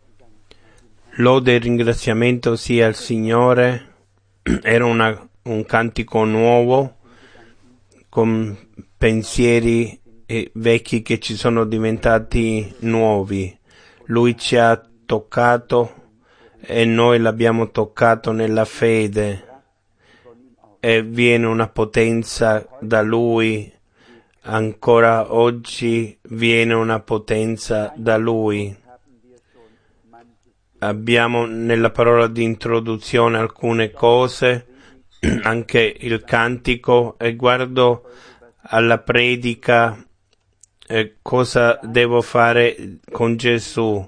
Lode e ringraziamento sia al Signore. Era un cantico nuovo con pensieri vecchi che ci sono diventati nuovi. Lui ci ha toccato e noi l'abbiamo toccato nella fede e viene una potenza da Lui. Ancora oggi viene una potenza da Lui. Abbiamo nella parola di introduzione alcune cose, anche il cantico, e guardo alla predica cosa devo fare con Gesù.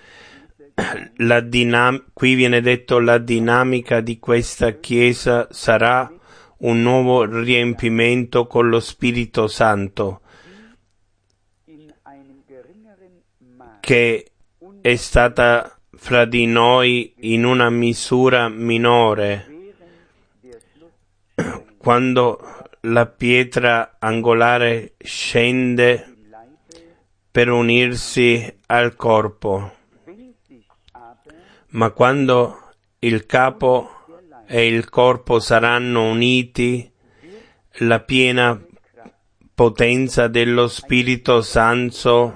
Qui viene detto la dinamica di questa Chiesa sarà un nuovo riempimento con lo Spirito Santo che è stata fra di noi in una misura minore. Quando la pietra angolare scende per unirsi al corpo, ma quando il capo e il corpo saranno uniti, la piena potenza dello Spirito Santo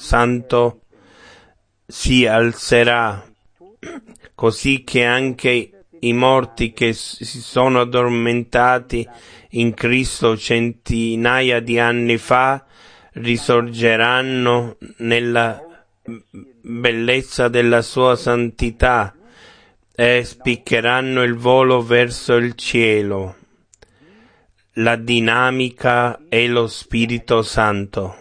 si alzerà, così che anche i morti che si sono addormentati in Cristo centinaia di anni fa risorgeranno nella bellezza della sua santità e spiccheranno il volo verso il cielo. La dinamica è lo Spirito Santo.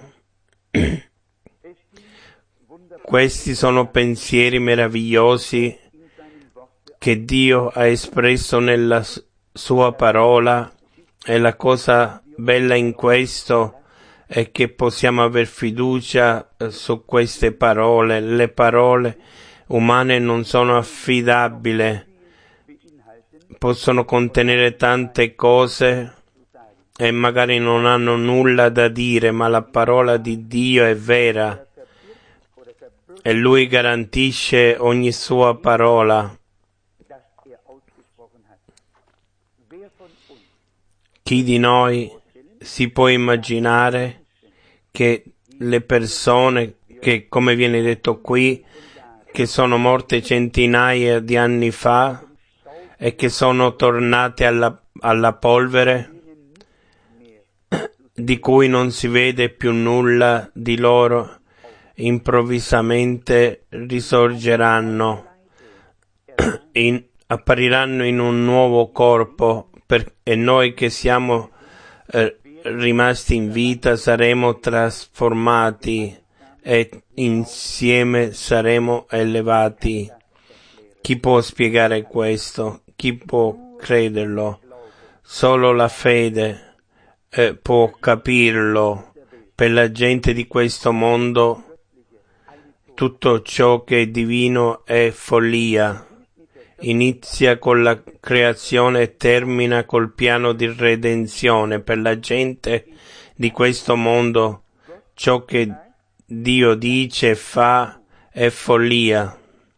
Questi sono pensieri meravigliosi che Dio ha espresso nella sua parola, e la cosa bella in questo è che possiamo aver fiducia su queste parole. Le parole umane non sono affidabili, possono contenere tante cose e magari non hanno nulla da dire, ma la parola di Dio è vera e Lui garantisce ogni sua parola. Chi di noi si può immaginare che le persone che, come viene detto qui, che sono morte centinaia di anni fa e che sono tornate alla polvere, di cui non si vede più nulla di loro, improvvisamente risorgeranno, appariranno in un nuovo corpo, e noi che siamo rimasti in vita saremo trasformati e insieme saremo elevati. Chi può spiegare questo? Chi può crederlo? Solo la fede può capirlo. Per la gente di questo mondo tutto ciò che è divino è follia. Inizia con la creazione e termina col piano di redenzione. Per la gente di questo mondo ciò che Dio dice e fa è follia.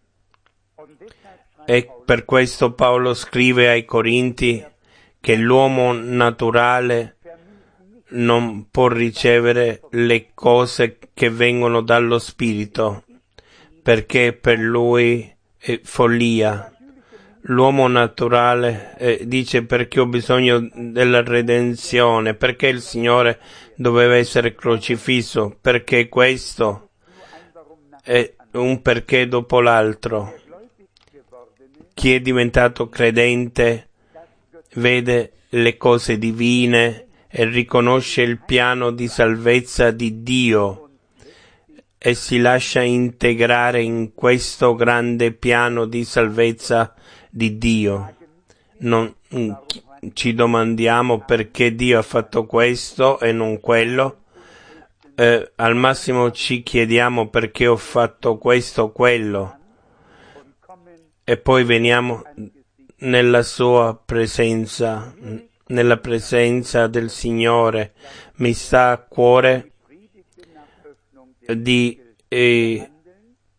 E per questo Paolo scrive ai Corinti che l'uomo naturale non può ricevere le cose che vengono dallo Spirito, perché per lui è follia. L'uomo naturale dice: perché ho bisogno della redenzione, perché il Signore doveva essere crocifisso, perché questo è un perché dopo l'altro. Chi è diventato credente vede le cose divine e riconosce il piano di salvezza di Dio e si lascia integrare in questo grande piano di salvezza di Dio. Non ci domandiamo perché Dio ha fatto questo e non quello. Al massimo ci chiediamo perché ho fatto questo o quello. E poi veniamo nella sua presenza, nella presenza del Signore. Mi sta a cuore di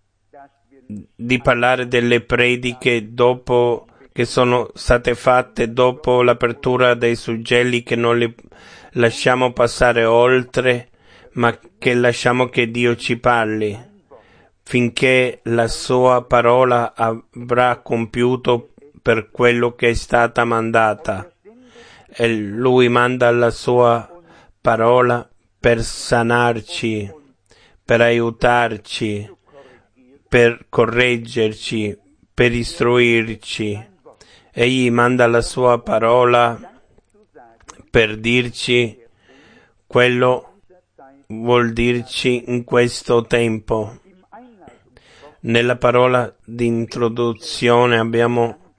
di parlare delle prediche dopo che sono state fatte dopo l'apertura dei suggelli, che non li lasciamo passare oltre, ma che lasciamo che Dio ci parli finché la sua parola avrà compiuto per quello che è stata mandata. E Lui manda la sua parola per sanarci, per aiutarci, per correggerci, per istruirci. Egli manda la sua parola per dirci quello vuol dirci in questo tempo. Nella parola di introduzione abbiamo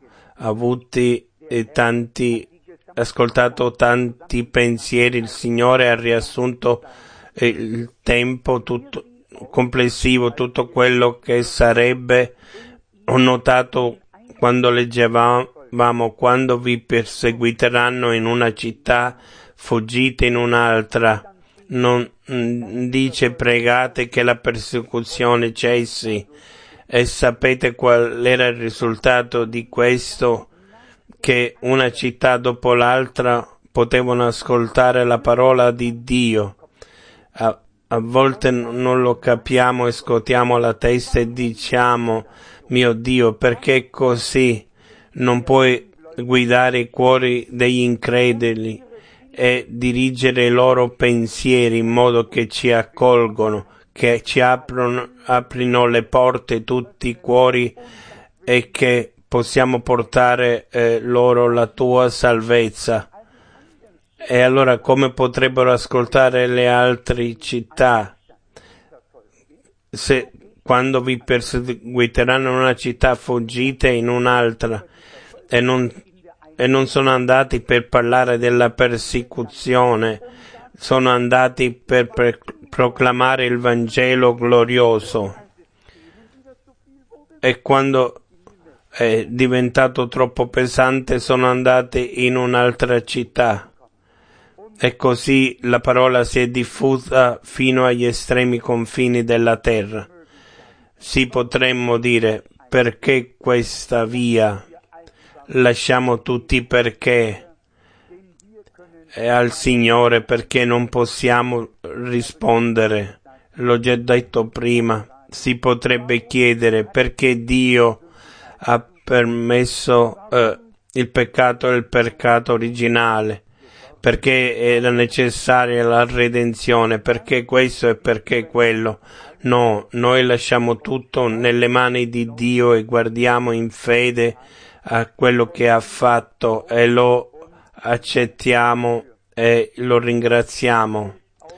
ascoltato tanti pensieri. Il Signore ha riassunto il tempo tutto complessivo, tutto quello che sarebbe. Ho notato quando leggevamo: quando vi perseguiteranno in una città, fuggite in un'altra. Non dice pregate che la persecuzione cessi. E sapete qual era il risultato di questo? Che una città dopo l'altra potevano ascoltare la parola di Dio. A volte non lo capiamo e scuotiamo la testa e diciamo: mio Dio, perché così? Non puoi guidare i cuori degli increduli e dirigere i loro pensieri in modo che ci accolgono, che ci aprino le porte, tutti i cuori, e che possiamo portare loro la tua salvezza. E allora come potrebbero ascoltare le altre città? Se quando vi perseguiteranno in una città, fuggite in un'altra. E non sono andati per parlare della persecuzione, sono andati per proclamare il Vangelo glorioso. E quando è diventato troppo pesante, sono andati in un'altra città. E così la parola si è diffusa fino agli estremi confini della terra. Sì, potremmo dire: perché questa via? Lasciamo tutti perché al Signore, perché non possiamo rispondere. L'ho già detto prima, si potrebbe chiedere perché Dio ha permesso il peccato e il peccato originale, perché era necessaria la redenzione, perché questo e perché quello. No, noi lasciamo tutto nelle mani di Dio e guardiamo in fede a quello che ha fatto e lo accettiamo e lo ringraziamo.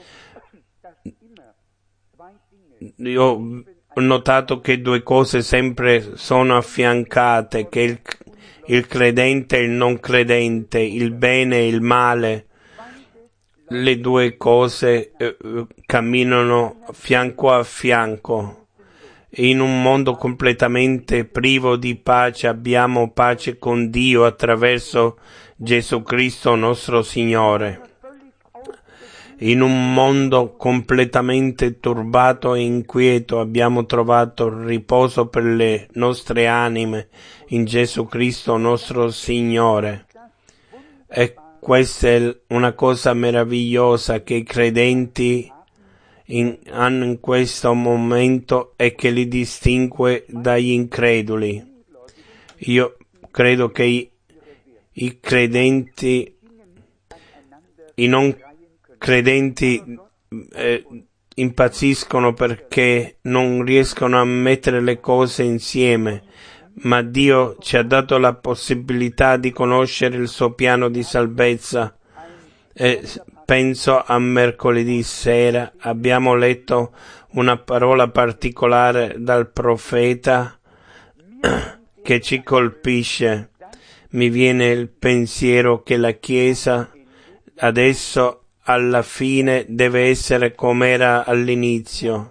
Io ho notato che due cose sempre sono affiancate, che il credente e il non credente, il bene e il male, le due cose camminano fianco a fianco. In un mondo completamente privo di pace abbiamo pace con Dio attraverso Gesù Cristo nostro Signore. In un mondo completamente turbato e inquieto abbiamo trovato riposo per le nostre anime in Gesù Cristo nostro Signore. E questa è una cosa meravigliosa che i credenti hanno in questo momento e che li distingue dagli increduli. Io credo che i credenti, i non credenti impazziscono perché non riescono a mettere le cose insieme, ma Dio ci ha dato la possibilità di conoscere il suo piano di salvezza. Penso a mercoledì sera abbiamo letto una parola particolare dal profeta che ci colpisce. Mi viene il pensiero che la Chiesa adesso alla fine deve essere come era all'inizio.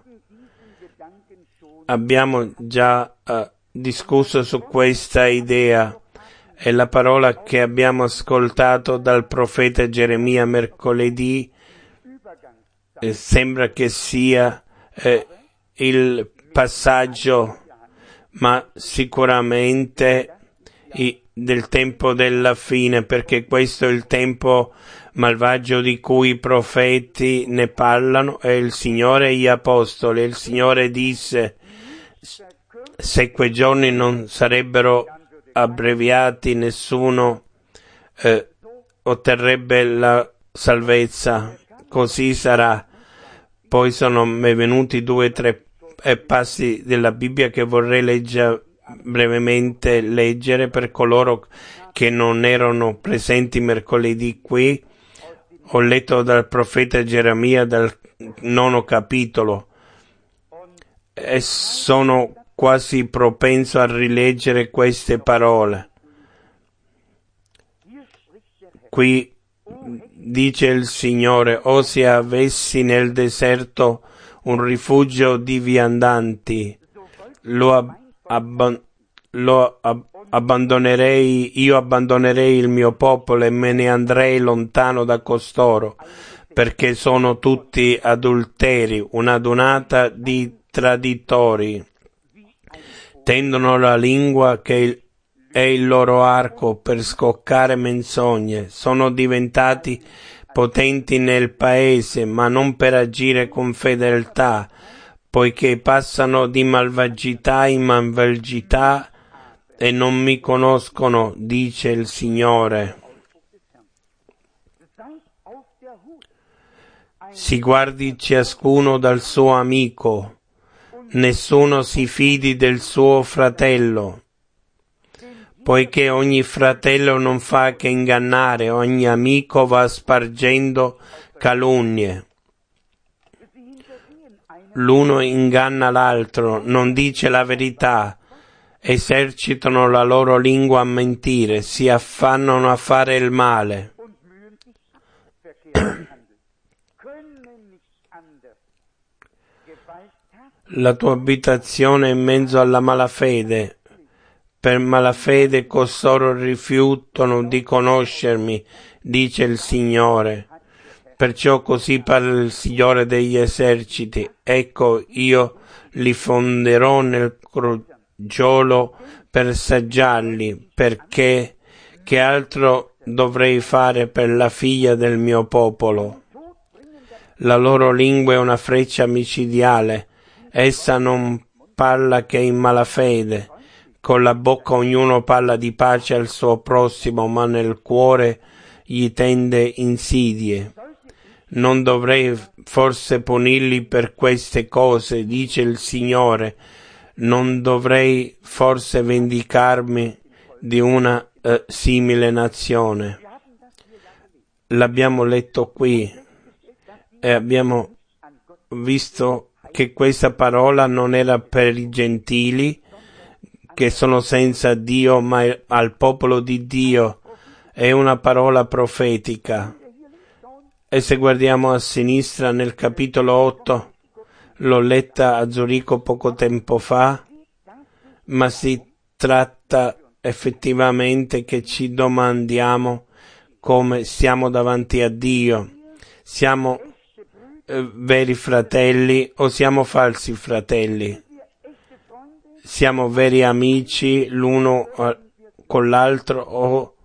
Abbiamo già discusso su questa idea. E la parola che abbiamo ascoltato dal profeta Geremia mercoledì sembra che sia il passaggio ma sicuramente del tempo della fine, perché questo è il tempo malvagio di cui i profeti ne parlano, e il Signore e gli apostoli. Il Signore disse: se quei giorni non sarebbero abbreviati, nessuno otterrebbe la salvezza. Così sarà. Poi sono venuti 2 o 3 passi della Bibbia che vorrei brevemente leggere per coloro che non erano presenti mercoledì qui. Ho letto dal profeta Geremia dal 9 capitolo e sono quasi propenso a rileggere queste parole. Qui dice il Signore: o se avessi nel deserto un rifugio di viandanti, abbandonerei il mio popolo e me ne andrei lontano da costoro, perché sono tutti adulteri, un'adunata di traditori. Tendono la lingua che è il loro arco per scoccare menzogne. Sono diventati potenti nel paese, ma non per agire con fedeltà, poiché passano di malvagità in malvagità e non mi conoscono, dice il Signore. Si guardi ciascuno dal suo amico, nessuno si fidi del suo fratello, poiché ogni fratello non fa che ingannare, ogni amico va spargendo calunnie. L'uno inganna l'altro, non dice la verità, esercitano la loro lingua a mentire, si affannano a fare il male. La tua abitazione è in mezzo alla malafede. Per malafede costoro rifiutano di conoscermi, dice il Signore. Perciò così parla il Signore degli eserciti: ecco, io li fonderò nel crogiolo per assaggiarli, perché che altro dovrei fare per la figlia del mio popolo? La loro lingua è una freccia micidiale, essa non parla che in malafede. Con la bocca ognuno parla di pace al suo prossimo, ma nel cuore gli tende insidie. Non dovrei forse punirli per queste cose, dice il Signore? Non dovrei forse vendicarmi di una simile nazione? L'abbiamo letto qui e abbiamo visto che questa parola non era per i gentili che sono senza Dio, ma al popolo di Dio. È una parola profetica. E se guardiamo a sinistra nel capitolo 8, l'ho letta a Zurigo poco tempo fa, ma si tratta effettivamente che ci domandiamo come siamo davanti a Dio. Siamo veri fratelli o siamo falsi fratelli? Siamo veri amici l'uno con l'altro o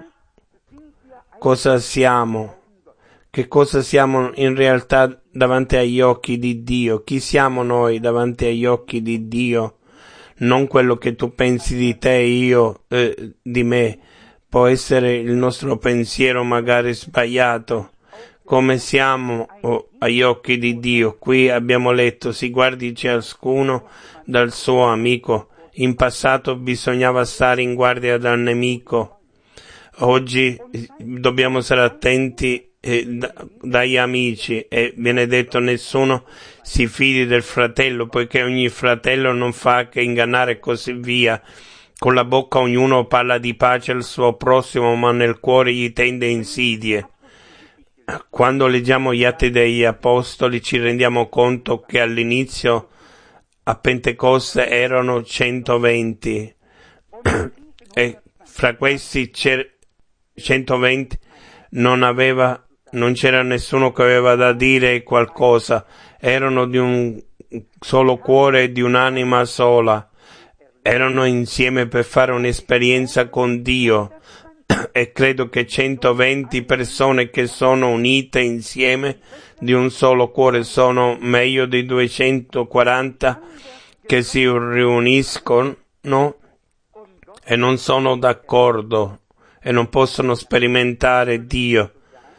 cosa siamo? Che cosa siamo in realtà davanti agli occhi di Dio? Chi siamo noi davanti agli occhi di Dio? Non quello che tu pensi di te, io, di me. Può essere il nostro pensiero magari sbagliato. Come siamo agli occhi di Dio? Qui abbiamo letto: si guardi ciascuno dal suo amico. In passato bisognava stare in guardia dal nemico. Oggi dobbiamo stare attenti dagli amici, e viene detto: nessuno si fidi del fratello, poiché ogni fratello non fa che ingannare e così via. Con la bocca ognuno parla di pace al suo prossimo, ma nel cuore gli tende insidie. Quando leggiamo gli Atti degli Apostoli ci rendiamo conto che all'inizio a Pentecoste erano 120 e fra questi 120 non c'era nessuno che aveva da dire qualcosa, erano di un solo cuore e di un'anima sola, erano insieme per fare un'esperienza con Dio e credo che 120 persone che sono unite insieme di un solo cuore sono meglio di 240 che si riuniscono e non sono d'accordo e non possono sperimentare Dio.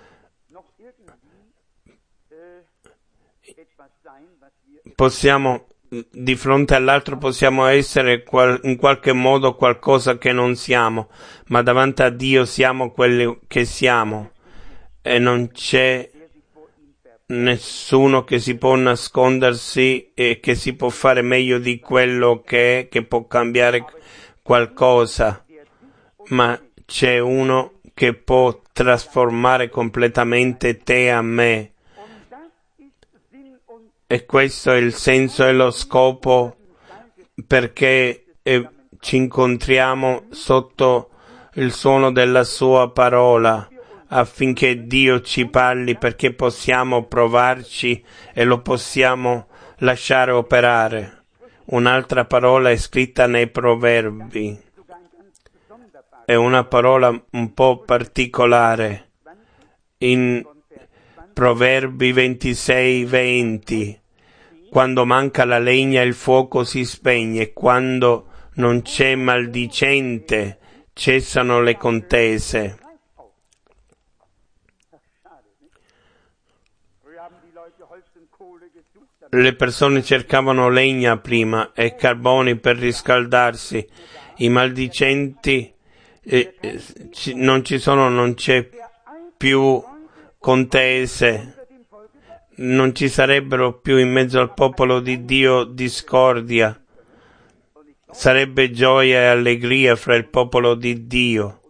Possiamo, di fronte all'altro possiamo essere in qualche modo qualcosa che non siamo, ma davanti a Dio siamo quelli che siamo e non c'è nessuno che si può nascondersi e che si può fare meglio di quello che è, che può cambiare qualcosa, ma c'è uno che può trasformare completamente te a me. E questo è il senso e lo scopo perché ci incontriamo sotto il suono della sua parola, affinché Dio ci parli, perché possiamo provarci e lo possiamo lasciare operare. Un'altra parola è scritta nei Proverbi, è una parola un po' particolare, in Proverbi 26:20. Quando manca la legna il fuoco si spegne, quando non c'è maldicente cessano le contese. Le persone cercavano legna prima e carboni per riscaldarsi. I maldicenti non ci sono, non c'è più contese. Non ci sarebbero più in mezzo al popolo di Dio discordia. Sarebbe gioia e allegria fra il popolo di Dio.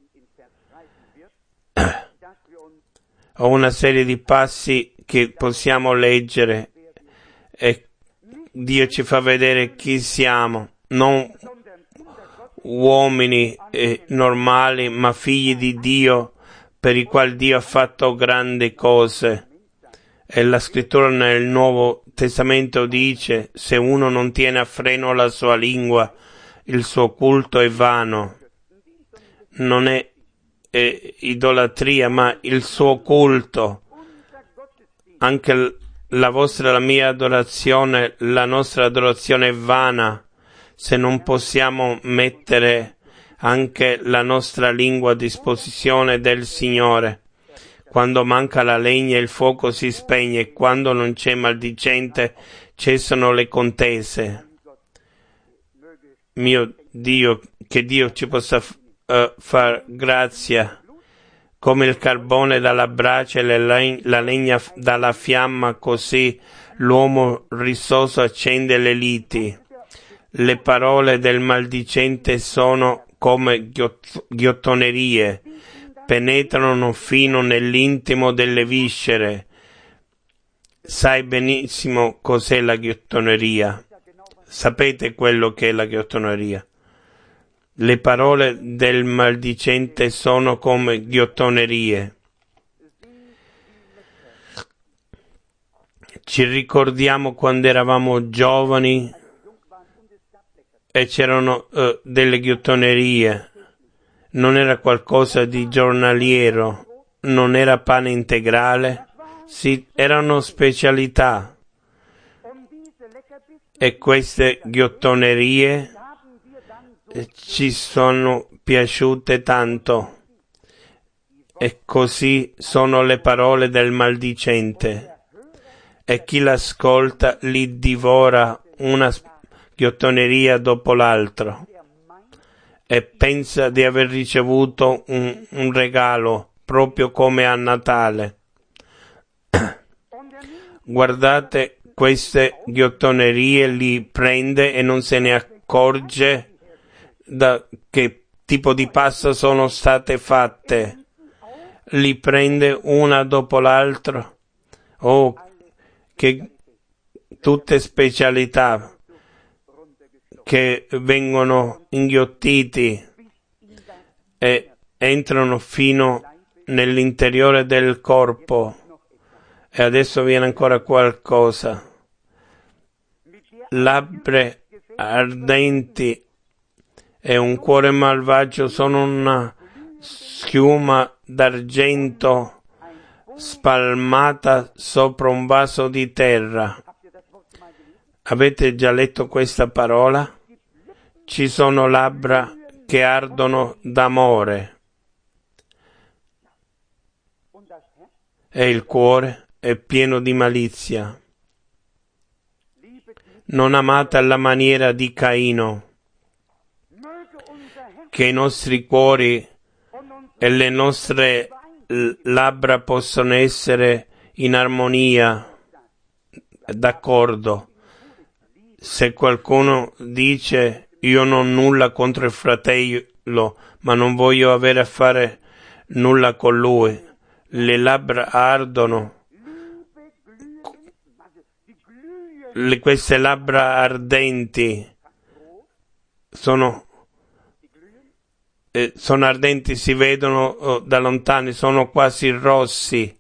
Ho una serie di passi che possiamo leggere e Dio ci fa vedere chi siamo, non uomini normali, ma figli di Dio per i quali Dio ha fatto grandi cose. E la scrittura nel Nuovo Testamento dice: se uno non tiene a freno la sua lingua, il suo culto è vano. Non è idolatria, ma il suo culto. Anche la vostra e la mia adorazione, la nostra adorazione è vana se non possiamo mettere anche la nostra lingua a disposizione del Signore. Quando manca la legna il fuoco si spegne, quando non c'è maldicente cessano le contese. Mio Dio, che Dio ci possa far grazia, come il carbone dalla brace e la legna dalla fiamma, così l'uomo rissoso accende le liti. Le parole del maldicente sono come ghiottonerie, penetrano fino nell'intimo delle viscere. Sai benissimo cos'è la ghiottoneria. Sapete quello che è la ghiottoneria. Le parole del maldicente sono come ghiottonerie. Ci ricordiamo quando eravamo giovani e c'erano delle ghiottonerie. Non era qualcosa di giornaliero, non era pane integrale, sì, erano specialità. E queste ghiottonerie ci sono piaciute tanto. E così sono le parole del maldicente. E chi l'ascolta li divora una ghiottoneria dopo l'altro. E pensa di aver ricevuto un regalo, proprio come a Natale. Guardate, queste ghiottonerie li prende e non se ne accorge da che tipo di pasta sono state fatte. Li prende una dopo l'altra. Oh, che tutte specialità che vengono inghiottiti e entrano fino nell'interiore del corpo. E adesso viene ancora qualcosa. Labbra ardenti e un cuore malvagio sono una schiuma d'argento spalmata sopra un vaso di terra. Avete già letto questa parola? Ci sono labbra che ardono d'amore e il cuore è pieno di malizia. Non amate alla maniera di Caino. Che i nostri cuori e le nostre labbra possono essere in armonia, d'accordo. Se qualcuno dice io non ho nulla contro il fratello, ma non voglio avere a fare nulla con lui, le labbra ardono. Queste labbra ardenti sono ardenti, si vedono da lontano, sono quasi rossi,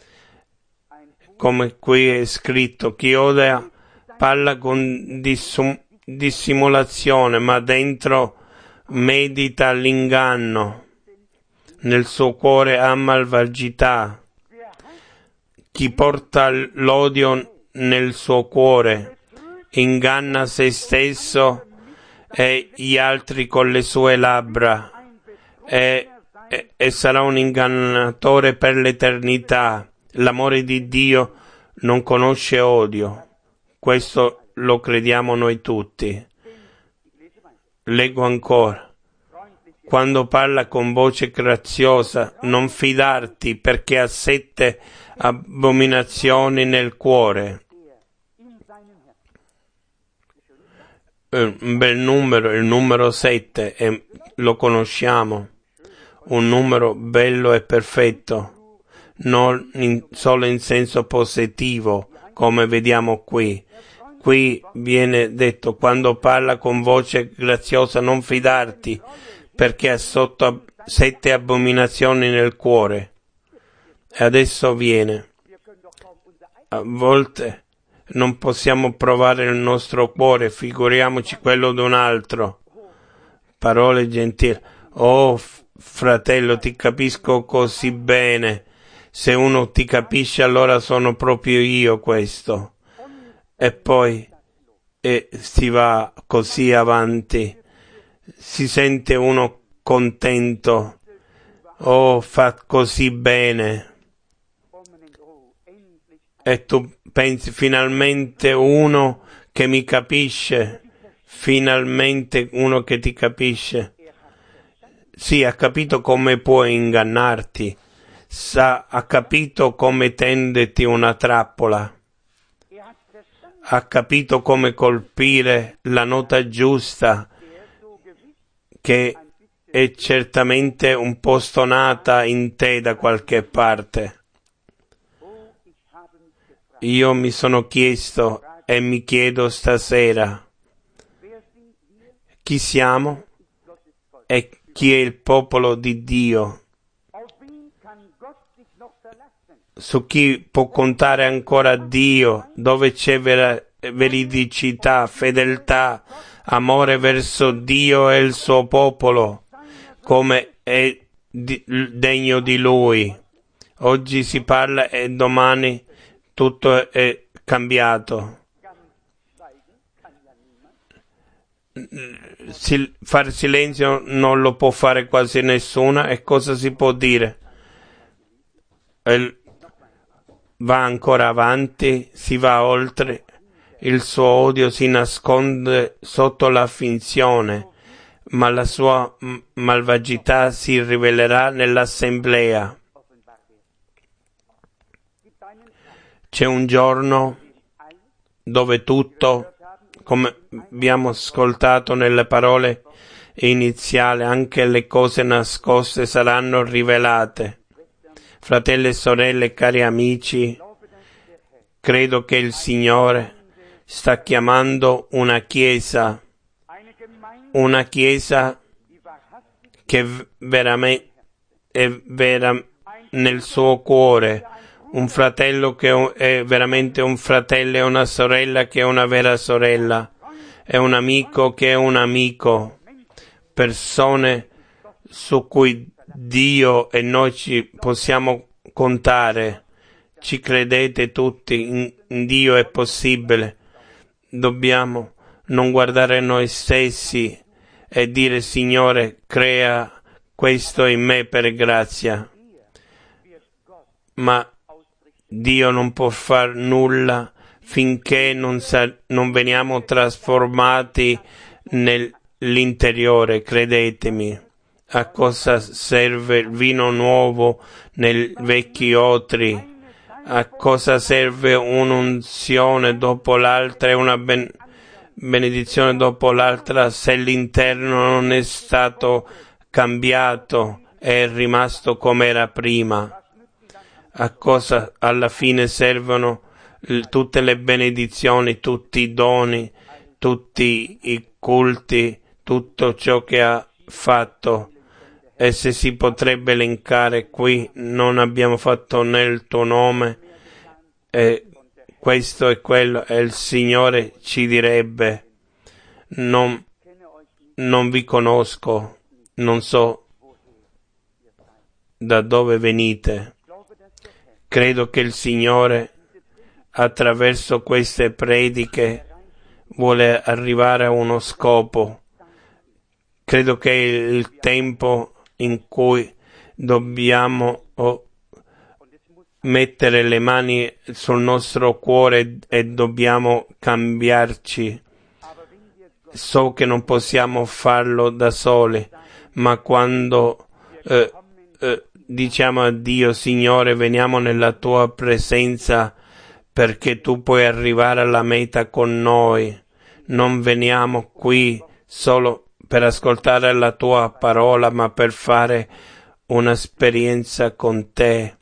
come qui è scritto. Chi odia parla con dissimulazione, ma dentro medita l'inganno. Nel suo cuore ha malvagità. Chi porta l'odio nel suo cuore inganna se stesso e gli altri con le sue labbra e sarà un ingannatore per l'eternità. L'amore di Dio non conosce odio. Questo lo crediamo noi tutti. Leggo ancora. Quando parla con voce graziosa, non fidarti perché ha 7 abominazioni nel cuore. Un bel numero, il numero 7, e lo conosciamo. Un numero bello e perfetto, non solo in senso positivo, come vediamo qui. Qui viene detto, quando parla con voce graziosa, non fidarti, perché ha sotto 7 abominazioni nel cuore. E adesso viene. A volte non possiamo provare il nostro cuore, figuriamoci quello di un altro. Parole gentili. Oh, fratello, ti capisco così bene. Se uno ti capisce, allora sono proprio io questo. E poi si va così avanti. Si sente uno contento. Oh, fa così bene. E tu pensi, finalmente uno che mi capisce. Finalmente uno che ti capisce. Sì, ha capito come puoi ingannarti, ha capito come tenderti una trappola, ha capito come colpire la nota giusta, che è certamente un po' stonata in te da qualche parte. Io mi sono chiesto e mi chiedo stasera, chi siamo e chi è il popolo di Dio? Su chi può contare ancora Dio? Dove c'è veridicità, fedeltà, amore verso Dio e il suo popolo, come è degno di Lui. Oggi si parla e domani tutto è cambiato. Fare silenzio non lo può fare quasi nessuno, e cosa si può dire? Va ancora avanti, si va oltre, il suo odio si nasconde sotto la finzione, ma la sua malvagità si rivelerà nell'assemblea. C'è un giorno dove tutto, come abbiamo ascoltato nelle parole iniziali, anche le cose nascoste saranno rivelate. Fratelli e sorelle, cari amici, credo che il Signore sta chiamando una chiesa che veramente è vera nel suo cuore, un fratello che è veramente un fratello, e una sorella che è una vera sorella, è un amico che è un amico, persone su cui Dio e noi ci possiamo contare. Ci credete tutti, in Dio è possibile. Dobbiamo non guardare noi stessi e dire: Signore, crea questo in me per grazia. Ma Dio non può far nulla finché non veniamo trasformati nell'interiore, credetemi. A cosa serve il vino nuovo nei vecchi otri? A cosa serve un'unzione dopo l'altra e una benedizione dopo l'altra se l'interno non è stato cambiato e è rimasto come era prima? A cosa alla fine servono tutte le benedizioni, tutti i doni, tutti i culti, tutto ciò che ha fatto? E se si potrebbe elencare qui, non abbiamo fatto nel tuo nome, e questo e quello, e il Signore ci direbbe: non vi conosco, non so da dove venite. Credo che il Signore, attraverso queste prediche, vuole arrivare a uno scopo. Credo che è il tempo in cui dobbiamo mettere le mani sul nostro cuore e dobbiamo cambiarci. So che non possiamo farlo da soli, ma quando diciamo a Dio: Signore, veniamo nella tua presenza perché tu puoi arrivare alla meta con noi. Non veniamo qui solo per ascoltare la tua parola, ma per fare un'esperienza con te.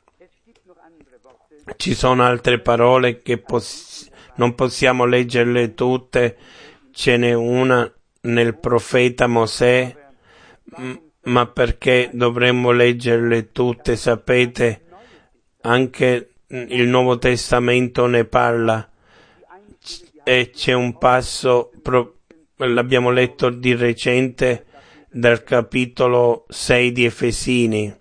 Ci sono altre parole che non possiamo leggerle tutte. Ce n'è una nel profeta Mosè, ma perché dovremmo leggerle tutte? Sapete, anche il Nuovo Testamento ne parla, e c'è un passo, l'abbiamo letto di recente, dal capitolo 6 di Efesini.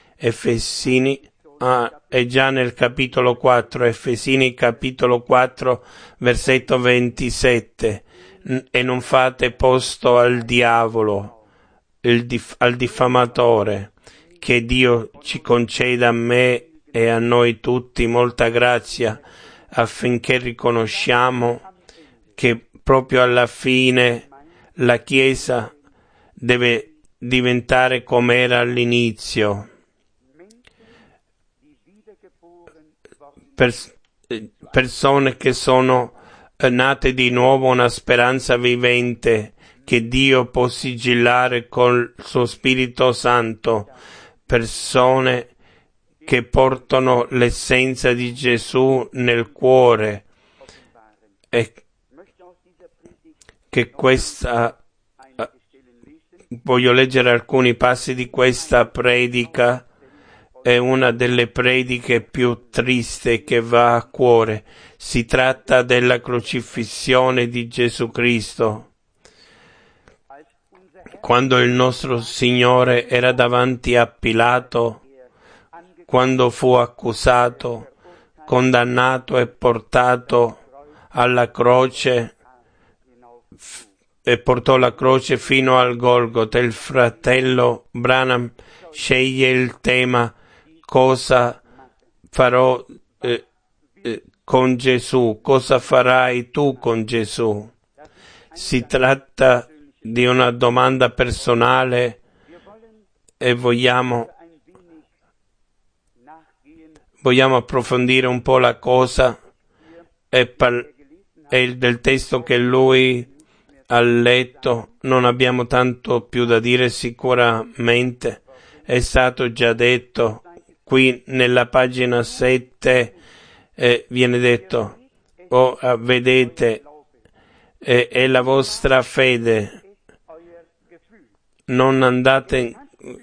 È già nel capitolo 4, Efesini capitolo 4, versetto 27. E non fate posto al diavolo, al diffamatore. Che Dio ci conceda, a me e a noi tutti, molta grazia, affinché riconosciamo che proprio alla fine la Chiesa deve diventare come era all'inizio. Persone che sono nate di nuovo, una speranza vivente che Dio può sigillare col suo Spirito Santo, persone che portano l'essenza di Gesù nel cuore, e che voglio leggere alcuni passi di questa predica. È una delle prediche più triste che va a cuore. Si tratta della crocifissione di Gesù Cristo. Quando il nostro Signore era davanti a Pilato, quando fu accusato, condannato e portato alla croce, e portò la croce fino al Golgota, il fratello Branham sceglie il tema: cosa farò con Gesù? Cosa farai tu con Gesù? Si tratta di una domanda personale e vogliamo approfondire un po' la cosa e del testo che lui ha letto. Non abbiamo tanto più da dire, sicuramente è stato già detto. Qui nella pagina 7 viene detto: vedete, è la vostra fede, non andate,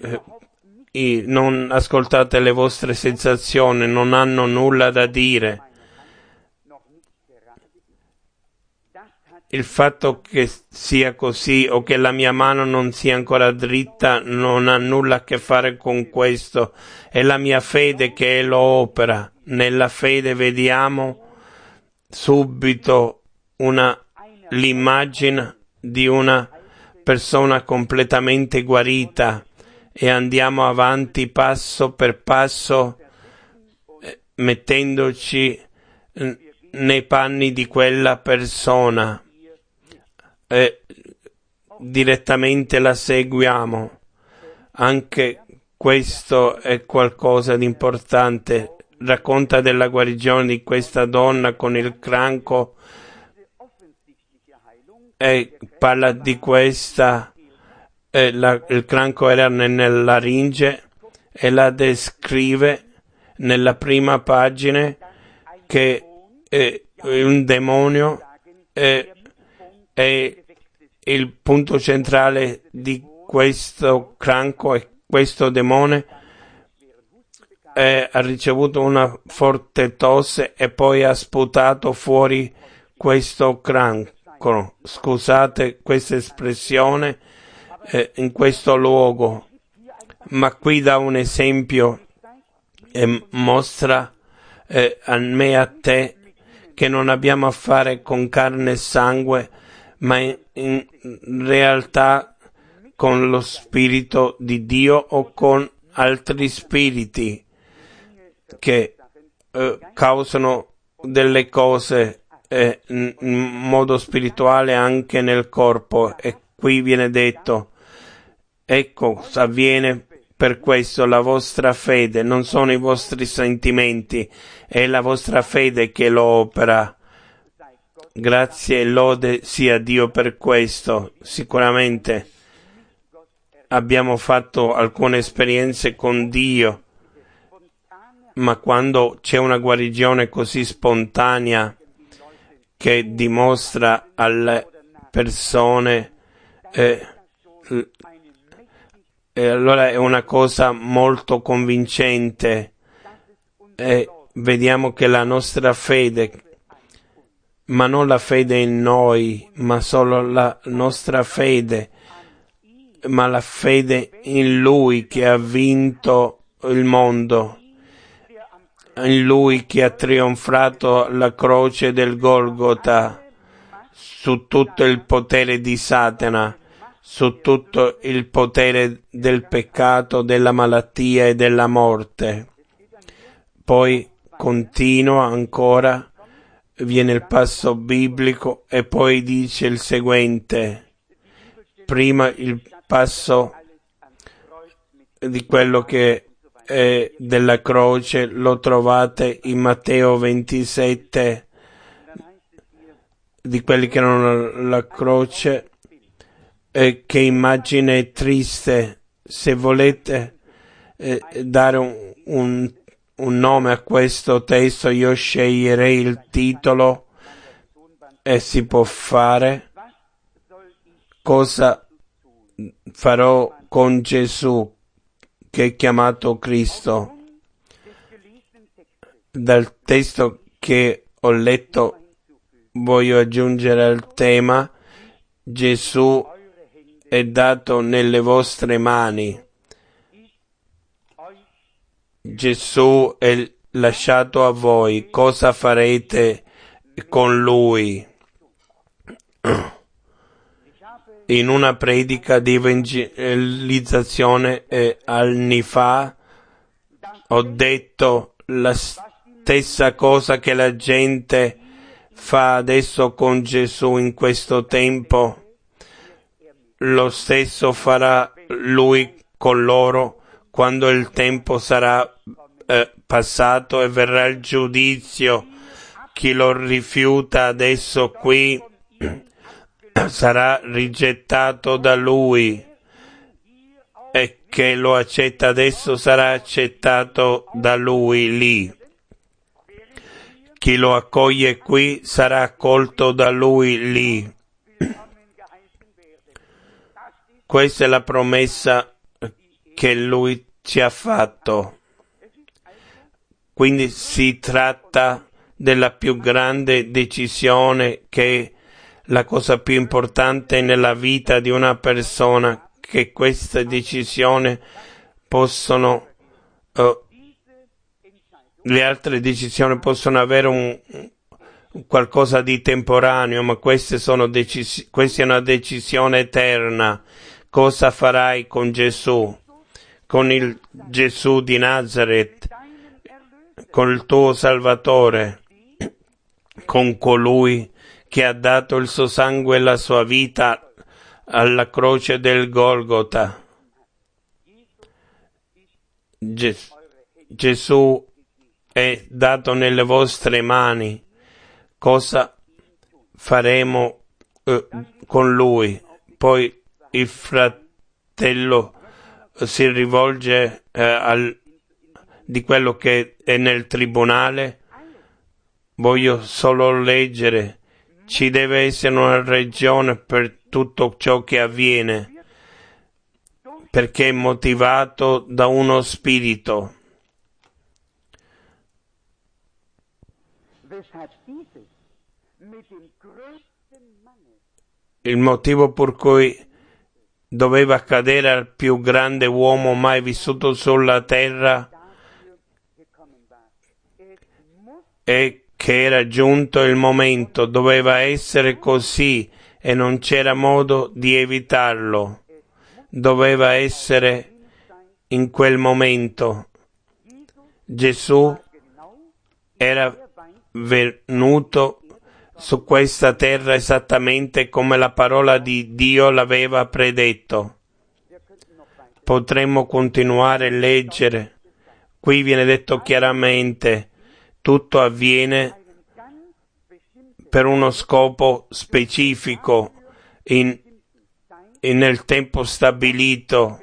non ascoltate le vostre sensazioni, non hanno nulla da dire. il fatto che sia così o che la mia mano non sia ancora dritta non ha nulla a che fare con questo. È la mia fede che lo opera. Nella fede vediamo subito l'immagine di una persona completamente guarita e andiamo avanti passo per passo mettendoci nei panni di quella persona e direttamente la seguiamo. Anche questo è qualcosa di importante. Racconta della guarigione di questa donna con il cranco e parla di questa. Il cranco era nella laringe e la descrive nella prima pagina che un demonio è il punto centrale di questo cranco e questo demone ha ricevuto una forte tosse e poi ha sputato fuori questo cranco. Scusate questa espressione in questo luogo, ma qui dà un esempio e mostra a me e a te che non abbiamo a fare con carne e sangue, ma in realtà con lo Spirito di Dio o con altri spiriti che causano delle cose in modo spirituale anche nel corpo. E qui viene detto, ecco, avviene per questo la vostra fede, non sono i vostri sentimenti, è la vostra fede che lo opera. Grazie e lode sia Dio per questo. Sicuramente abbiamo fatto alcune esperienze con Dio, ma quando c'è una guarigione così spontanea che dimostra alle persone allora è una cosa molto convincente e vediamo che la nostra fede, ma non la fede in noi, ma solo la nostra fede, ma la fede in Lui che ha vinto il mondo, in Lui che ha trionfato la croce del Golgota su tutto il potere di Satana, su tutto il potere del peccato, della malattia e della morte. Poi continua ancora, viene il passo biblico e poi dice il seguente. Prima il passo di quello che è della croce lo trovate in Matteo 27, di quelli che erano la croce. Che immagine triste. Se volete dare un nome a questo testo, io sceglierei il titolo e si può fare. Cosa farò con Gesù che è chiamato Cristo? Dal testo che ho letto voglio aggiungere al tema: Gesù è dato nelle vostre mani. Gesù è lasciato a voi. Cosa farete con Lui? In una predica di evangelizzazione anni fa ho detto la stessa cosa che la gente fa adesso con Gesù in questo tempo. Lo stesso farà Lui con loro quando il tempo sarà passato e verrà il giudizio. Chi lo rifiuta adesso qui sarà rigettato da Lui, e che lo accetta adesso sarà accettato da Lui lì. Chi lo accoglie qui sarà accolto da Lui lì. Questa è la promessa che Lui ci ha fatto. Quindi si tratta della più grande decisione che la cosa più importante nella vita di una persona, che queste decisioni possono, le altre decisioni possono avere un qualcosa di temporaneo, ma questa è una decisione eterna. Cosa farai con Gesù? Con il Gesù di Nazareth, con il tuo Salvatore, con colui che ha dato il suo sangue e la sua vita alla croce del Golgota. Gesù è dato nelle vostre mani. Cosa faremo con lui? Poi il fratello si rivolge di quello che è nel tribunale. Voglio solo leggere. Ci deve essere una ragione per tutto ciò che avviene, perché è motivato da uno spirito. Il motivo per cui doveva accadere al più grande uomo mai vissuto sulla terra è che era giunto il momento, doveva essere così e non c'era modo di evitarlo. Doveva essere in quel momento. Gesù era venuto su questa terra esattamente come la parola di Dio l'aveva predetto. Potremmo continuare a leggere. Qui viene detto chiaramente: tutto avviene per uno scopo specifico, nel tempo stabilito.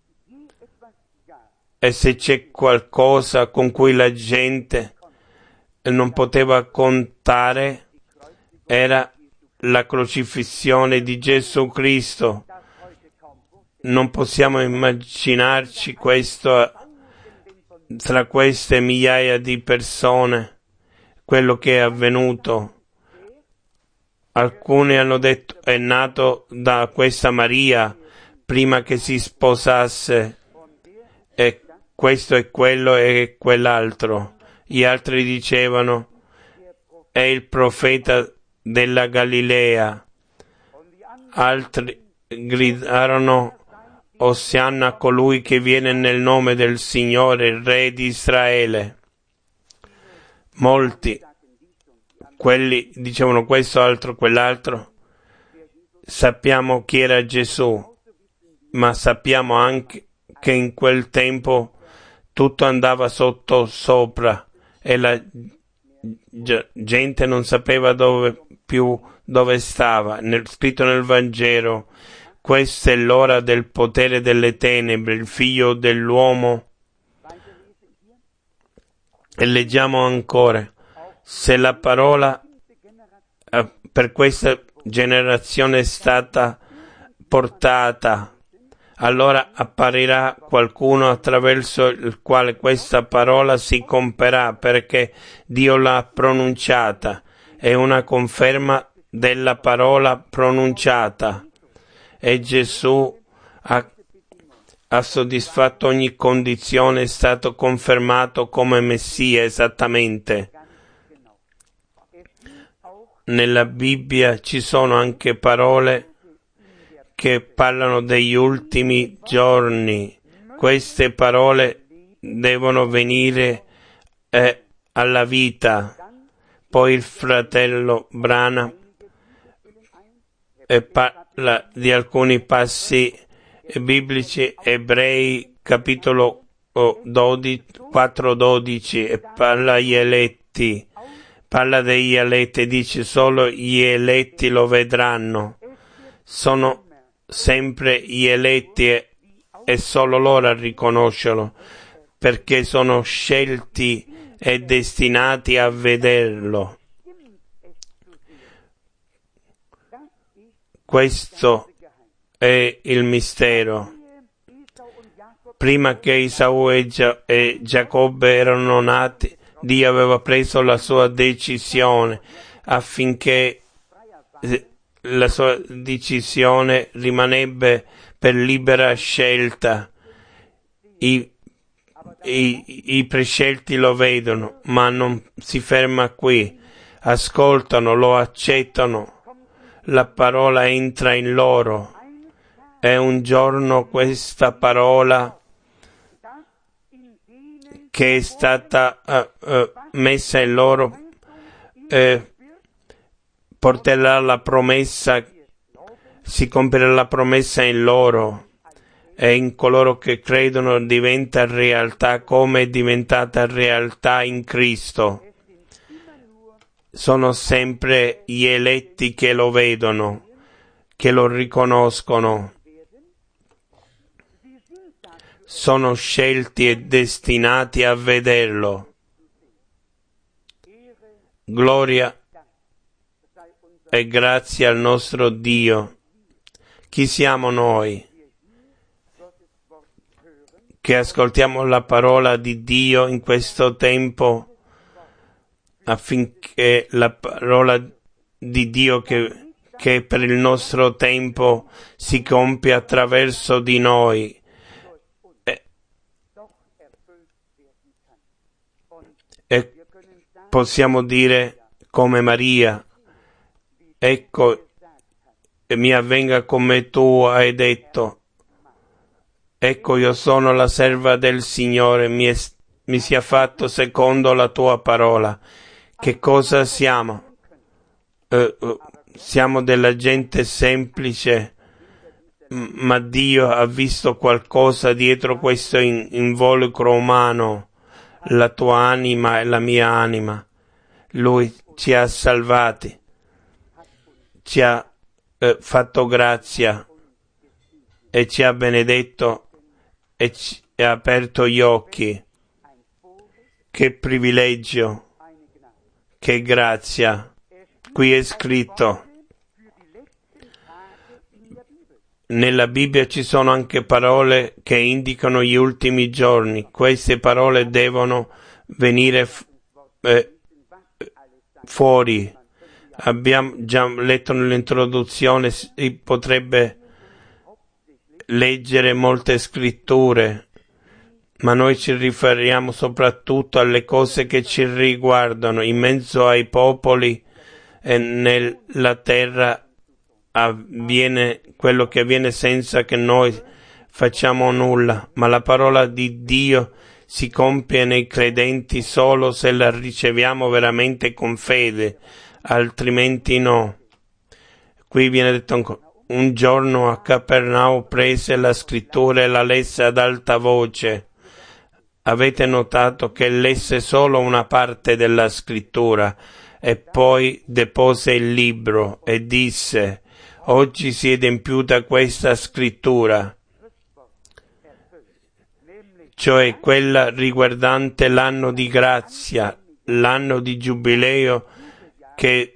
E se c'è qualcosa con cui la gente non poteva contare, era la crocifissione di Gesù Cristo. Non possiamo immaginarci questo tra queste migliaia di persone, quello che è avvenuto. Alcuni hanno detto è nato da questa Maria prima che si sposasse, e questo è quello e quell'altro. Gli altri dicevano è il profeta della Galilea. Altri gridarono Osanna a colui che viene nel nome del Signore, il Re di Israele. Molti, quelli dicevano questo, altro, quell'altro. Sappiamo chi era Gesù, ma sappiamo anche che in quel tempo tutto andava sopra e la gente non sapeva dove stava. Scritto nel Vangelo: questa è l'ora del potere delle tenebre, il figlio dell'uomo. E leggiamo ancora: se la parola per questa generazione è stata portata, allora apparirà qualcuno attraverso il quale questa parola si compierà, perché Dio l'ha pronunciata. È una conferma della parola pronunciata. E Gesù ha soddisfatto ogni condizione, è stato confermato come Messia esattamente. Nella Bibbia ci sono anche parole che parlano degli ultimi giorni. Queste parole devono venire alla vita. Poi il fratello Branham parla di alcuni passi biblici, Ebrei capitolo 4:12, e parla agli eletti. Parla degli eletti e dice solo gli eletti lo vedranno. Sono sempre gli eletti e solo loro a riconoscerlo, perché sono scelti e destinati a vederlo. Questo è il mistero. Prima che Esaù e Giacobbe erano nati, Dio aveva preso la sua decisione affinché la sua decisione rimanebbe per libera scelta. I prescelti lo vedono, ma non si ferma qui. Ascoltano, lo accettano. La parola entra in loro. E un giorno questa parola che è stata messa in loro porterà la promessa, si compierà la promessa in loro e in coloro che credono diventa realtà come è diventata realtà in Cristo. Sono sempre gli eletti che lo vedono, che lo riconoscono. Sono scelti e destinati a vederlo. Gloria e grazie al nostro Dio. Chi siamo noi che ascoltiamo la parola di Dio in questo tempo, affinché la parola di Dio che per il nostro tempo si compia attraverso di noi e possiamo dire come Maria: ecco, mi avvenga come tu hai detto. Ecco, io sono la serva del Signore, mi sia fatto secondo la tua parola. Che cosa siamo? Siamo della gente semplice, ma Dio ha visto qualcosa dietro questo involucro umano, la tua anima e la mia anima. Lui ci ha salvati, ci ha fatto grazia e ci ha benedetto e ci ha aperto gli occhi. Che privilegio, che grazia. Qui è scritto. Nella Bibbia ci sono anche parole che indicano gli ultimi giorni. Queste parole devono venire fuori. Abbiamo già letto nell'introduzione, si potrebbe leggere molte scritture, ma noi ci riferiamo soprattutto alle cose che ci riguardano. In mezzo ai popoli e nella terra avviene quello che avviene senza che noi facciamo nulla, ma la parola di Dio si compie nei credenti solo se la riceviamo veramente con fede, altrimenti no. Qui viene detto ancora: un giorno a Capernao prese la scrittura e la lesse ad alta voce. Avete notato che lesse solo una parte della scrittura e poi depose il libro e disse: oggi si è adempiuta questa scrittura, cioè quella riguardante l'anno di grazia, l'anno di giubileo, che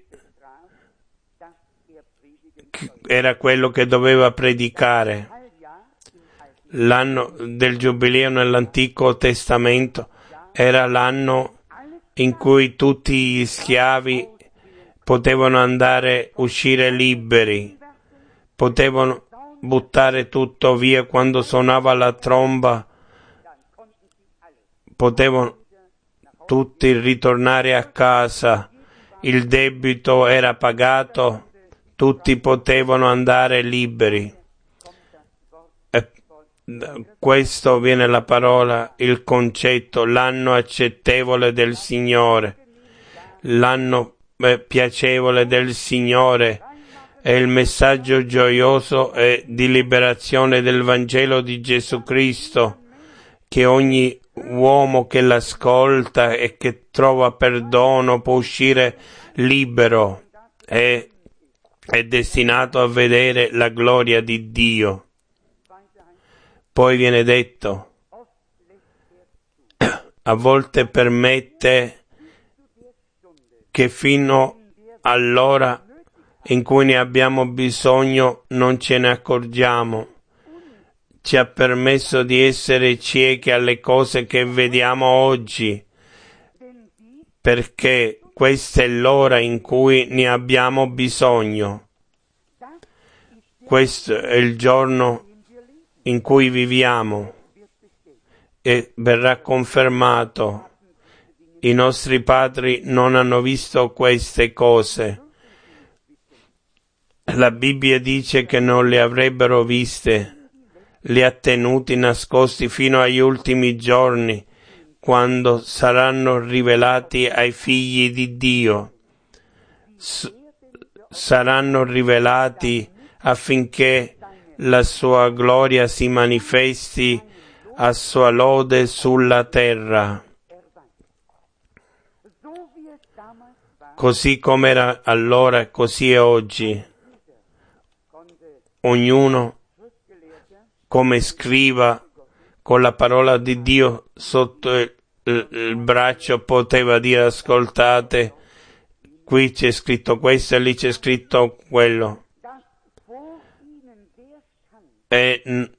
era quello che doveva predicare. L'anno del giubileo nell'Antico Testamento era l'anno in cui tutti gli schiavi potevano uscire liberi, potevano buttare tutto via quando suonava la tromba, potevano tutti ritornare a casa, il debito era pagato, tutti potevano andare liberi. E questo viene la parola, il concetto, l'anno accettevole del Signore, l'anno piacevole del Signore è il messaggio gioioso e di liberazione del Vangelo di Gesù Cristo, che ogni uomo che l'ascolta e che trova perdono può uscire libero e è destinato a vedere la gloria di Dio. Poi viene detto: a volte permette che fino all'ora in cui ne abbiamo bisogno non ce ne accorgiamo. Ci ha permesso di essere ciechi alle cose che vediamo oggi, perché questa è l'ora in cui ne abbiamo bisogno. Questo è il giorno in cui viviamo e verrà confermato. I nostri padri non hanno visto queste cose. La Bibbia dice che non le avrebbero viste, li ha tenuti nascosti fino agli ultimi giorni, quando saranno rivelati ai figli di Dio. Saranno rivelati affinché la sua gloria si manifesti a sua lode sulla terra. Così come era allora, così è oggi. Ognuno, come scriva, con la parola di Dio sotto il braccio, poteva dire: ascoltate, qui c'è scritto questo e lì c'è scritto quello. E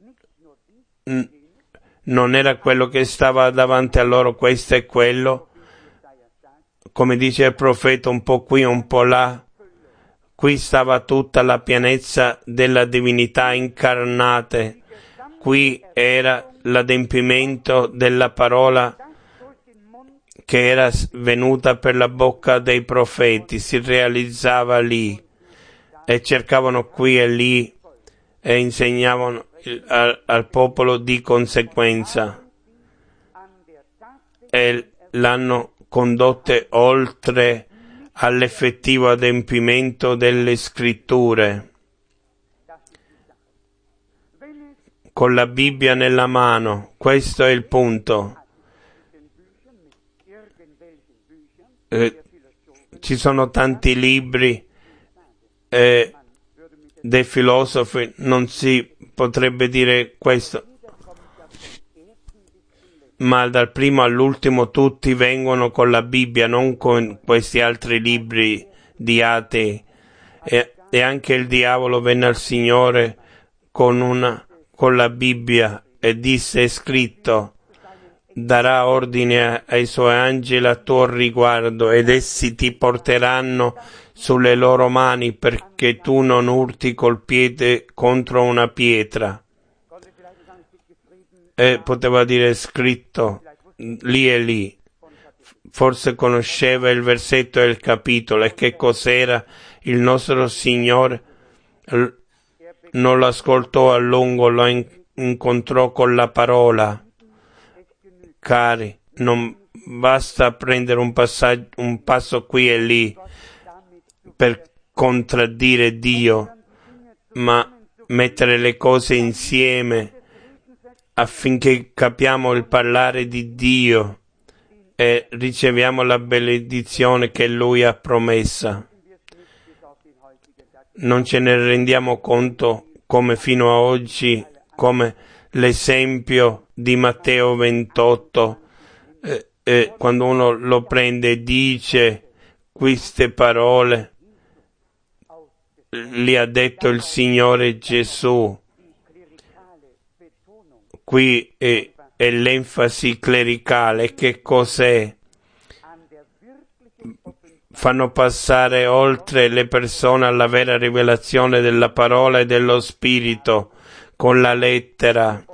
non era quello che stava davanti a loro, questo e quello, come dice il profeta, un po' qui, un po' là. Qui stava tutta la pienezza della divinità incarnate. Qui era l'adempimento della parola che era venuta per la bocca dei profeti, si realizzava lì, e cercavano qui e lì e insegnavano al popolo di conseguenza, e l'hanno condotte oltre all'effettivo adempimento delle scritture. Con la Bibbia nella mano, questo è il punto. Ci sono tanti libri dei filosofi, non si potrebbe dire questo, ma dal primo all'ultimo tutti vengono con la Bibbia, non con questi altri libri di atei. E anche il diavolo venne al Signore con la Bibbia e disse: è scritto, darà ordine ai suoi angeli a tuo riguardo, ed essi ti porteranno sulle loro mani, perché tu non urti col piede contro una pietra. E poteva dire scritto lì e lì. Forse conosceva il versetto e il capitolo, e che cos'era. Il nostro Signore non lo ascoltò a lungo, lo incontrò con la parola. Cari, non basta prendere un passo qui e lì per contraddire Dio, ma mettere le cose insieme affinché capiamo il parlare di Dio e riceviamo la benedizione che Lui ha promessa. Non ce ne rendiamo conto come fino a oggi, come l'esempio di Matteo 28, quando uno lo prende e dice queste parole, li ha detto il Signore Gesù. Qui è l'enfasi clericale. Che cos'è? Fanno passare oltre le persone alla vera rivelazione della parola e dello Spirito con la lettera.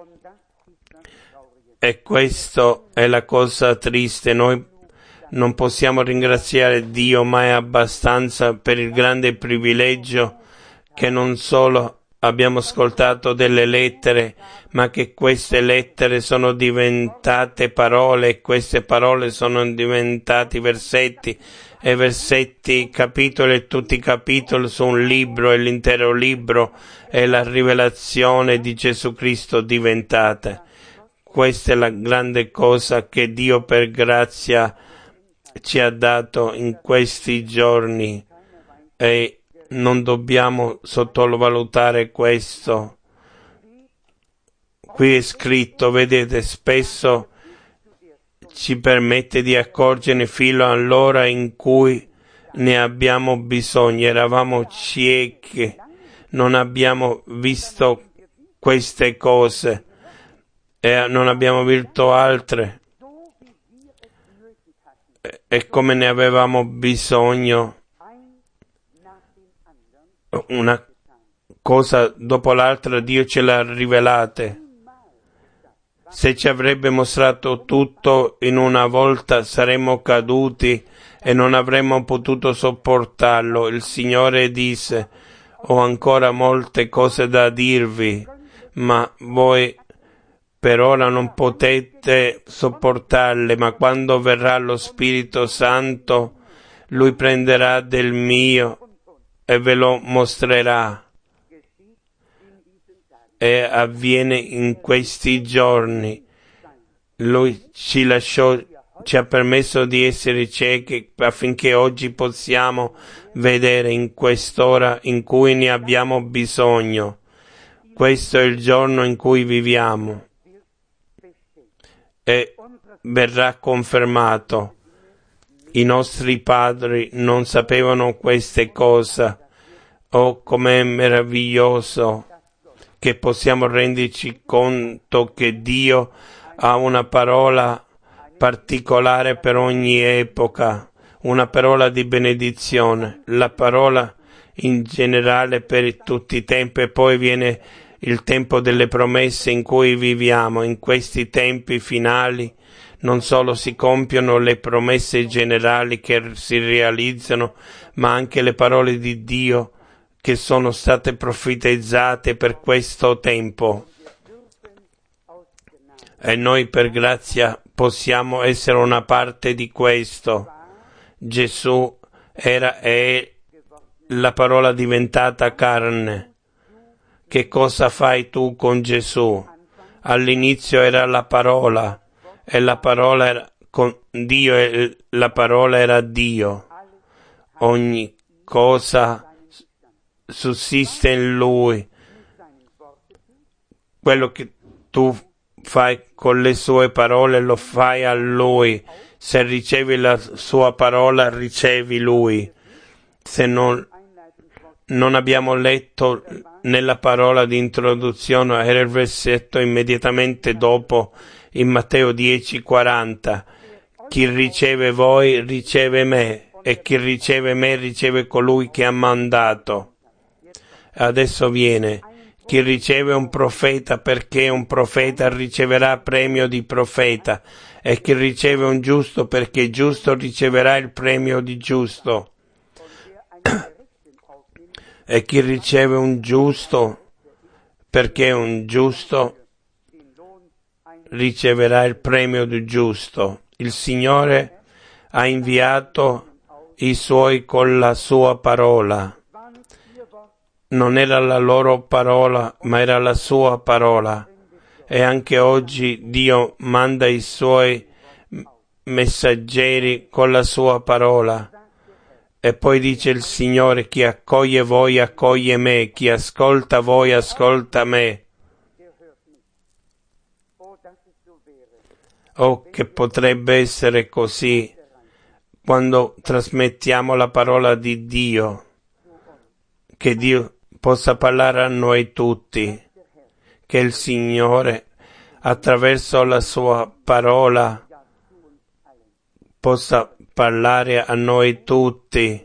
E questo è la cosa triste. Noi non possiamo ringraziare Dio mai abbastanza per il grande privilegio che non solo abbiamo ascoltato delle lettere, ma che queste lettere sono diventate parole, e queste parole sono diventati versetti, e versetti, capitoli, e tutti i capitoli su un libro, e l'intero libro è la rivelazione di Gesù Cristo diventata. Questa è la grande cosa che Dio per grazia ci ha dato in questi giorni, e non dobbiamo sottovalutare questo. Qui è scritto, vedete, spesso ci permette di accorgere fino all'ora in cui ne abbiamo bisogno. Eravamo ciechi, non abbiamo visto queste cose e non abbiamo visto altre. E come ne avevamo bisogno, una cosa dopo l'altra Dio ce l'ha rivelate. Se ci avrebbe mostrato tutto in una volta saremmo caduti e non avremmo potuto sopportarlo. Il Signore disse: ho ancora molte cose da dirvi, ma voi per ora non potete sopportarle, ma quando verrà lo Spirito Santo, Lui prenderà del mio e ve lo mostrerà. E avviene in questi giorni. Lui ci ha permesso di essere ciechi affinché oggi possiamo vedere in quest'ora in cui ne abbiamo bisogno. Questo è il giorno in cui viviamo e verrà confermato. I nostri padri non sapevano queste cose. Oh, com'è meraviglioso che possiamo renderci conto che Dio ha una parola particolare per ogni epoca, una parola di benedizione, la parola in generale per tutti i tempi, e poi viene il tempo delle promesse in cui viviamo. In questi tempi finali non solo si compiono le promesse generali che si realizzano, ma anche le parole di Dio che sono state profetizzate per questo tempo. E noi per grazia possiamo essere una parte di questo. Gesù è la parola diventata carne. Che cosa fai tu con Gesù? All'inizio era la parola, e la parola era con Dio, e la parola era Dio. Ogni cosa sussiste in Lui. Quello che tu fai con le sue parole lo fai a Lui. Se ricevi la sua parola, ricevi Lui. Se non abbiamo letto nella parola di introduzione, era il versetto immediatamente dopo in Matteo 10:40. Chi riceve voi riceve me, e chi riceve me riceve colui che ha mandato. Adesso viene: chi riceve un profeta perché un profeta riceverà premio di profeta, e chi riceve un giusto perché giusto riceverà il premio di giusto. E chi riceve un giusto perché un giusto riceverà il premio di giusto. Il Signore ha inviato i Suoi con la Sua parola. Non era la loro parola, ma era la Sua parola. E anche oggi Dio manda i Suoi messaggeri con la Sua parola. E poi dice il Signore: chi accoglie voi accoglie me, chi ascolta voi ascolta me. Oh, che potrebbe essere così quando trasmettiamo la parola di Dio, che Dio possa parlare a noi tutti, che il Signore attraverso la Sua parola possa parlare a noi tutti,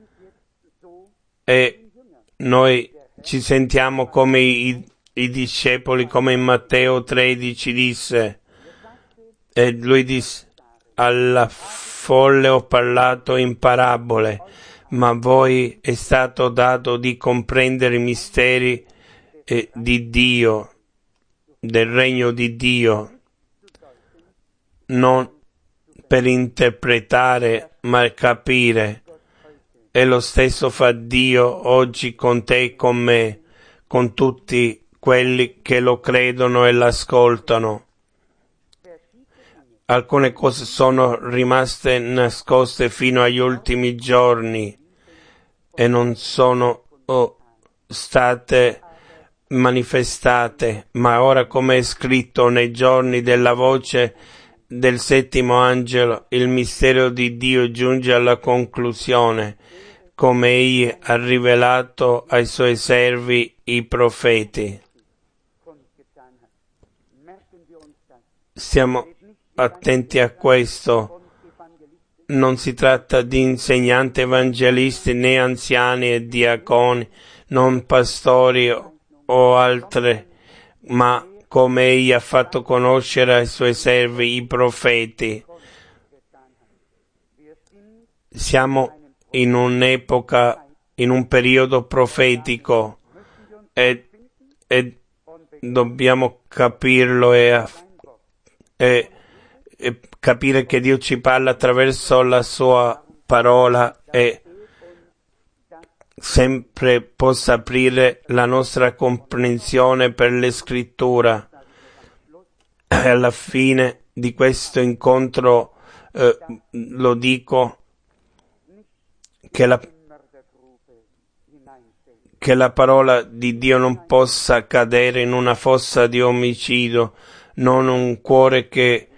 e noi ci sentiamo come i discepoli, come in Matteo 13 disse, e lui disse: alla folle ho parlato in parabole, ma a voi è stato dato di comprendere i misteri di Dio, del regno di Dio, non per interpretare, ma capire. E lo stesso fa Dio oggi con te e con me, con tutti quelli che lo credono e l'ascoltano. Alcune cose sono rimaste nascoste fino agli ultimi giorni e non sono state manifestate, ma ora, come è scritto nei giorni della voce del settimo angelo, il mistero di Dio giunge alla conclusione, come Egli ha rivelato ai Suoi servi i profeti. Stiamo attenti a questo. Non si tratta di insegnanti evangelisti né anziani e diaconi, non pastori o altre, ma come Egli ha fatto conoscere ai Suoi servi, i profeti. Siamo in un'epoca, in un periodo profetico e dobbiamo capirlo e capire che Dio ci parla attraverso la Sua parola e sempre possa aprire la nostra comprensione per le Scritture. E alla fine di questo incontro lo dico che la parola di Dio non possa cadere in una fossa di omicidio, non un cuore che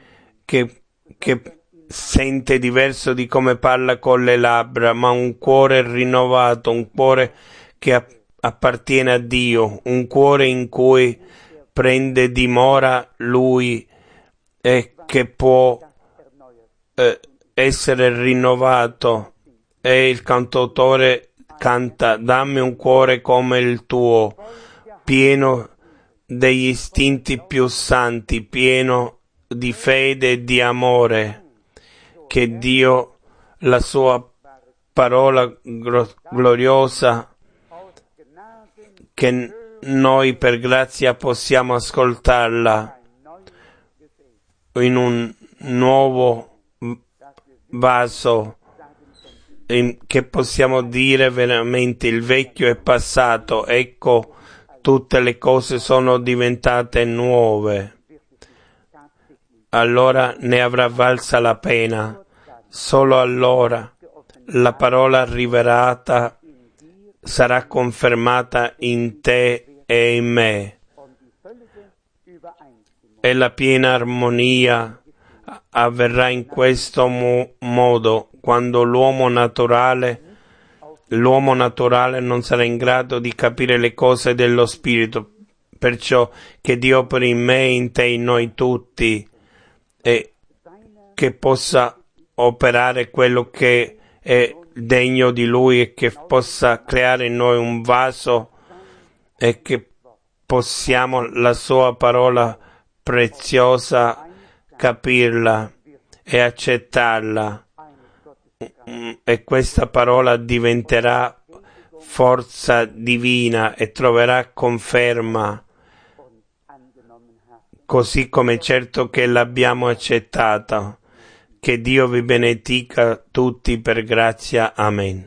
sente diverso di come parla con le labbra, ma un cuore rinnovato, un cuore che appartiene a Dio, un cuore in cui prende dimora Lui e che può essere rinnovato. E il cantautore canta: dammi un cuore come il tuo, pieno degli istinti più santi, pieno di fede e di amore. Che Dio, la Sua parola gloriosa, che noi per grazia possiamo ascoltarla in un nuovo vaso, che possiamo dire veramente: il vecchio è passato, ecco tutte le cose sono diventate nuove. Allora ne avrà valsa la pena. Solo allora la parola rivelata sarà confermata in te e in me, e la piena armonia avverrà in questo modo quando l'uomo naturale non sarà in grado di capire le cose dello Spirito. Perciò che Dio operi in me, in te, in noi tutti, e che possa operare quello che è degno di Lui e che possa creare in noi un vaso e che possiamo la Sua parola preziosa capirla e accettarla, e questa parola diventerà forza divina e troverà conferma, così come certo che l'abbiamo accettata. Che Dio vi benedica tutti per grazia. Amen.